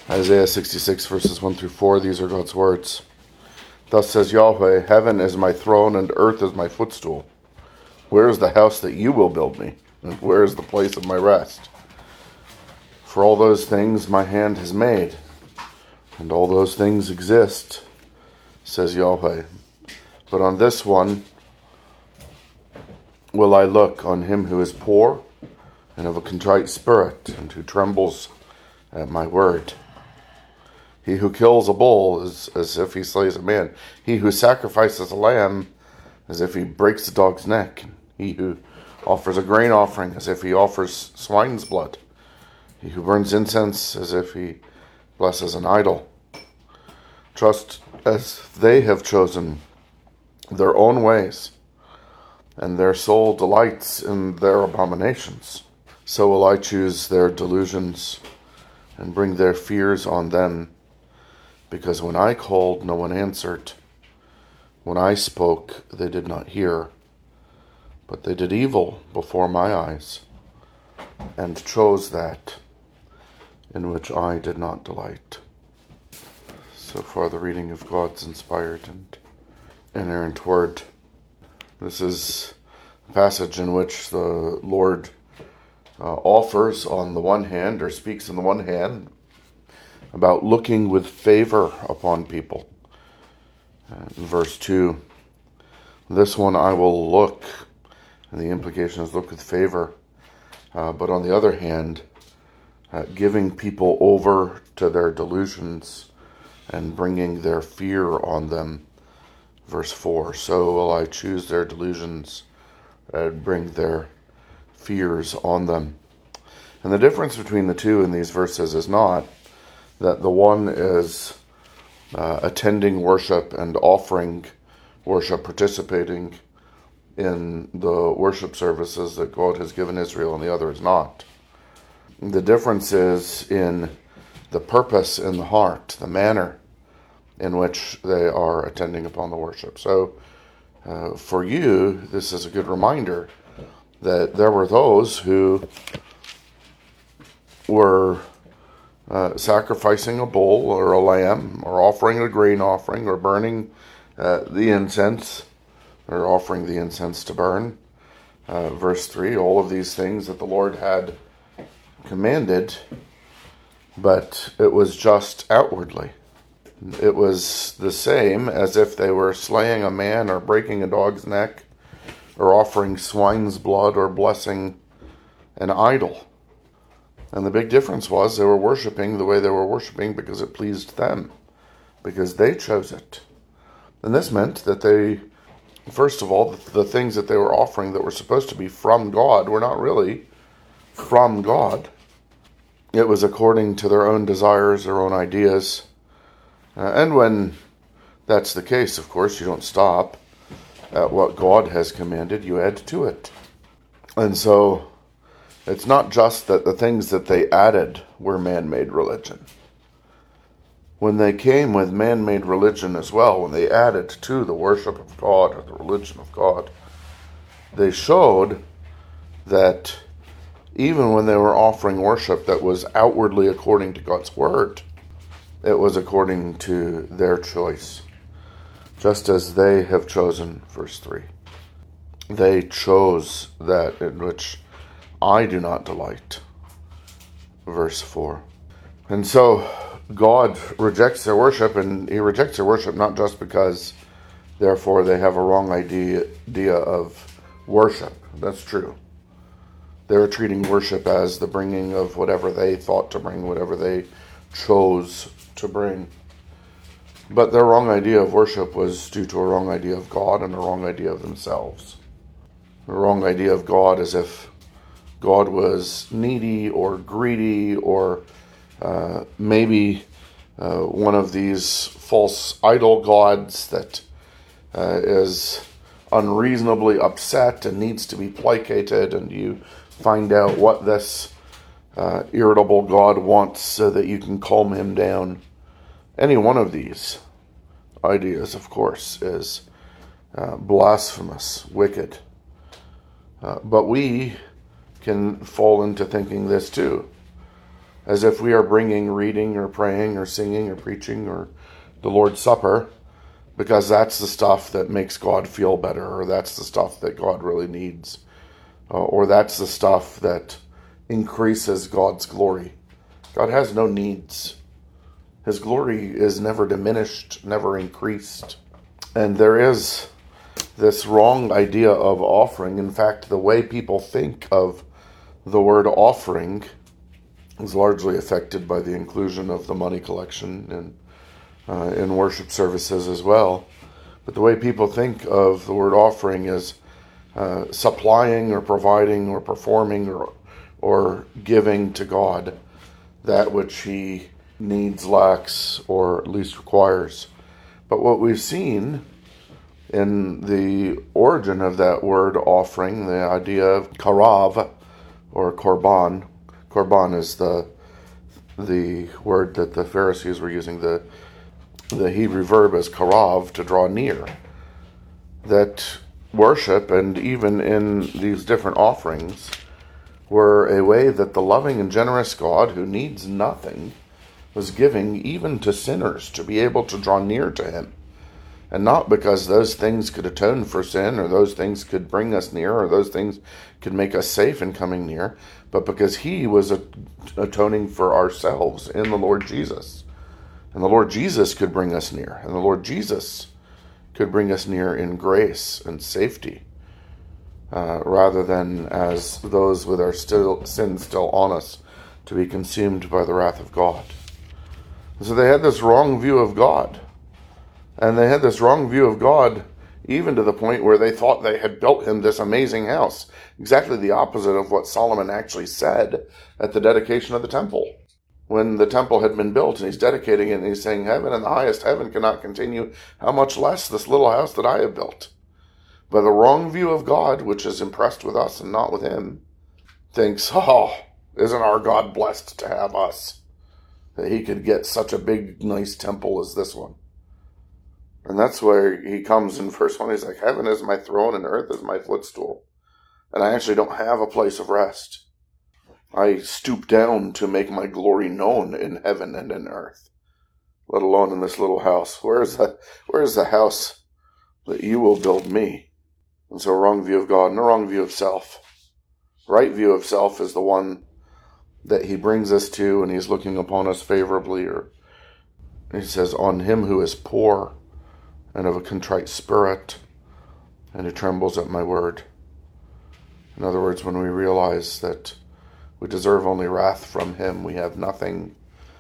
Isaiah 66 verses 1 through 4, these are God's words. Thus says Yahweh, heaven is my throne and earth is my footstool. Where is the house that you will build me? And where is the place of my rest? For all those things my hand has made, and all those things exist, says Yahweh. But on this one will I look, on him who is poor and of a contrite spirit, and who trembles at my word. He who kills a bull is as if he slays a man. He who sacrifices a lamb as if he breaks a dog's neck. He who offers a grain offering as if he offers swine's blood. He who burns incense as if he blesses an idol. Trust as they have chosen their own ways, and their soul delights in their abominations. So will I choose their delusions and bring their fears on them. Because when I called, no one answered. When I spoke, they did not hear. But they did evil before my eyes, and chose that in which I did not delight. So far, the reading of God's inspired and inerrant word. This is a passage in which the Lord offers on the one hand, or speaks on the one hand, about looking with favor upon people. In verse 2, this one I will look, and the implication is look with favor. But on the other hand, giving people over to their delusions and bringing their fear on them. Verse 4, so will I choose their delusions and bring their fears on them. And the difference between the two in these verses is not that the one is attending worship and offering worship, participating in the worship services that God has given Israel, and the other is not. The difference is in the purpose in the heart, the manner in which they are attending upon the worship. So for you, this is a good reminder that there were those who were sacrificing a bull or a lamb, or offering a grain offering, or burning the incense, or offering the incense to burn. Verse 3, all of these things that the Lord had commanded, but it was just outwardly. It was the same as if they were slaying a man, or breaking a dog's neck, or offering swine's blood, or blessing an idol. And the big difference was they were worshiping the way they were worshiping because it pleased them, because they chose it. And this meant that they, first of all, the things that they were offering that were supposed to be from God were not really from God. It was according to their own desires, their own ideas. And when that's the case, of course, you don't stop at what God has commanded, you add to it. And so it's not just that the things that they added were man-made religion. When they came with man-made religion as well, when they added to the worship of God or the religion of God, they showed that even when they were offering worship that was outwardly according to God's word, it was according to their choice, just as they have chosen, verse 3. They chose that in which I do not delight, verse 4. And so God rejects their worship, and he rejects their worship not just because, therefore, they have a wrong idea of worship. That's true. They're treating worship as the bringing of whatever they thought to bring, whatever they chose to bring. But their wrong idea of worship was due to a wrong idea of God and a wrong idea of themselves. A wrong idea of God as if God was needy or greedy, or maybe one of these false idol gods that is unreasonably upset and needs to be placated, and you find out what this irritable God wants so that you can calm him down. Any one of these ideas, of course, is blasphemous, wicked. But we can fall into thinking this too. as if we are bringing reading or praying or singing or preaching or the Lord's Supper, because that's the stuff that makes God feel better, or that's the stuff that God really needs, or that's the stuff that increases God's glory. God has no needs. His glory is never diminished, never increased. And there is this wrong idea of offering. In fact, the way people think of the word offering is largely affected by the inclusion of the money collection in worship services as well. But the way people think of the word offering is supplying or providing or performing or giving to God that which he needs, lacks, or at least requires. But what we've seen in the origin of that word offering, the idea of karav or korban. Korban is the word that the Pharisees were using. The Hebrew verb is karav, to draw near. That worship, and even in these different offerings, were a way that the loving and generous God, who needs nothing, was giving even to sinners to be able to draw near to him. And not because those things could atone for sin, or those things could bring us near, or those things could make us safe in coming near, but because he was atoning for ourselves in the Lord Jesus. And the Lord Jesus could bring us near, and the Lord Jesus could bring us near in grace and safety, rather than as those with our sin still on us, to be consumed by the wrath of God. So they had this wrong view of God. And they had this wrong view of God even to the point where they thought they had built him this amazing house. Exactly the opposite of what Solomon actually said at the dedication of the temple. When the temple had been built and he's dedicating it and he's saying, heaven and the highest heaven cannot continue, how much less this little house that I have built. But the wrong view of God, which is impressed with us and not with him, thinks, oh, isn't our God blessed to have us? That he could get such a big, nice temple as this one. And that's where he comes in verse 1. He's like, heaven is my throne and earth is my footstool. And I actually don't have a place of rest. I stoop down to make my glory known in heaven and in earth, let alone in this little house. Where is the house that you will build me? And so a wrong view of God and a wrong view of self. Right view of self is the one that he brings us to, and he's looking upon us favorably. Or he says, on him who is poor and of a contrite spirit, and who trembles at my word. In other words, when we realize that we deserve only wrath from him, we have nothing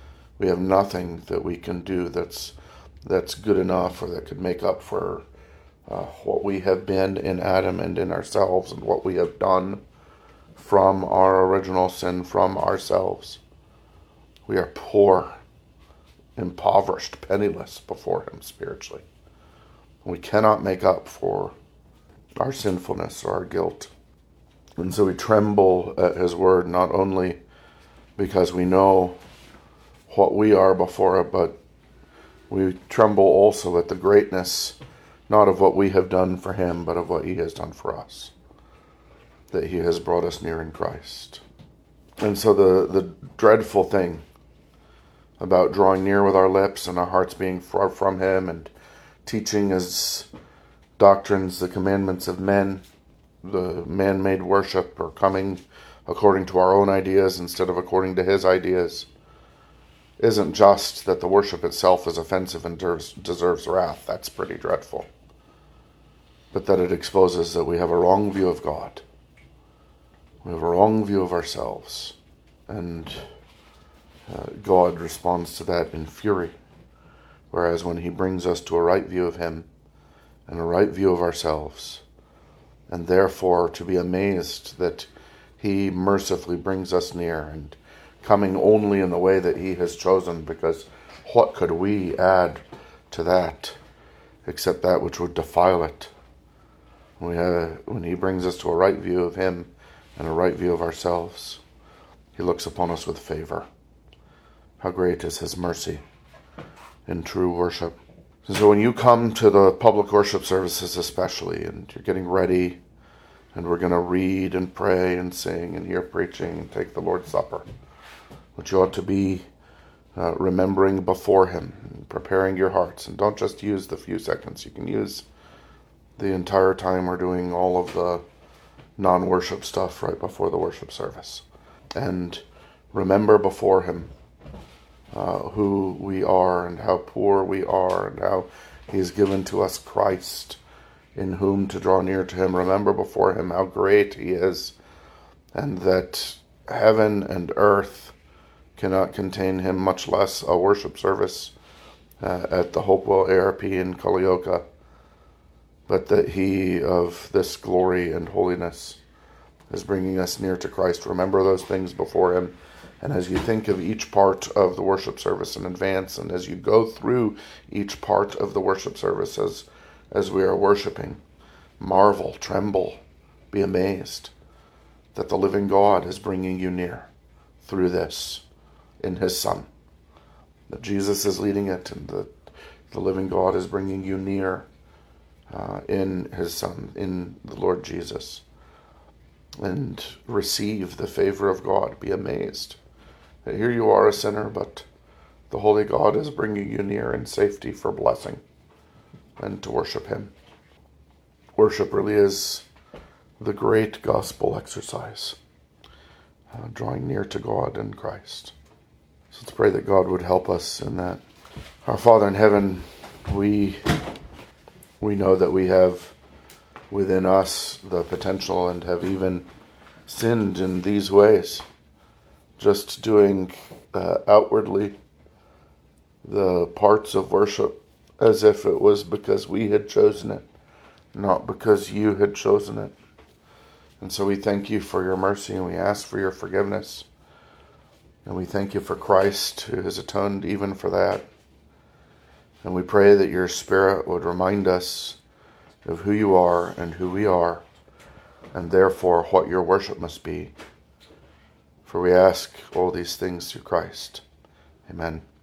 that we can do that's good enough, or that could make up for what we have been in Adam and in ourselves, and what we have done from our original sin, from ourselves. We are poor, impoverished, penniless before him spiritually. We cannot make up for our sinfulness or our guilt. And so we tremble at his word, not only because we know what we are before it, but we tremble also at the greatness, not of what we have done for him, but of what he has done for us, that he has brought us near in Christ. And so the dreadful thing about drawing near with our lips and our hearts being far from him, and teaching as doctrines the commandments of men, the man-made worship, or coming according to our own ideas instead of according to his ideas, isn't just that the worship itself is offensive and deserves wrath. That's pretty dreadful. But that it exposes that we have a wrong view of God. We have a wrong view of ourselves. And God responds to that in fury. Whereas when he brings us to a right view of him and a right view of ourselves, and therefore to be amazed that he mercifully brings us near, and coming only in the way that he has chosen, because what could we add to that except that which would defile it? When he brings us to a right view of him and a right view of ourselves, he looks upon us with favor. How great is his mercy in true worship. And so when you come to the public worship services especially, and you're getting ready, and we're going to read and pray and sing and hear preaching and take the Lord's Supper, which you ought to be remembering before Him, preparing your hearts. And don't just use the few seconds. You can use the entire time we're doing all of the non-worship stuff right before the worship service. And remember before Him who we are and how poor we are and how He has given to us Christ in whom to draw near to Him. Remember before Him how great He is, and that heaven and earth cannot contain Him, much less a worship service at the Hopewell ARP in Culleoka, but that He of this glory and holiness is bringing us near to Christ. Remember those things before Him. And as you think of each part of the worship service in advance, and as you go through each part of the worship service as we are worshiping, marvel, tremble, be amazed that the living God is bringing you near through this in His Son. That Jesus is leading it, and that the living God is bringing you near in His Son, in the Lord Jesus. And receive the favor of God. Be amazed that here you are a sinner, but the Holy God is bringing you near in safety for blessing and to worship Him. Worship really is the great gospel exercise, drawing near to God and Christ. So let's pray that God would help us in that. Our Father in heaven, we know that we have within us the potential and have even sinned in these ways, just doing outwardly the parts of worship as if it was because we had chosen it, not because you had chosen it. And so we thank you for your mercy, and we ask for your forgiveness. And we thank you for Christ, who has atoned even for that. And we pray that your Spirit would remind us of who you are and who we are, and therefore what your worship must be. For we ask all these things through Christ. Amen.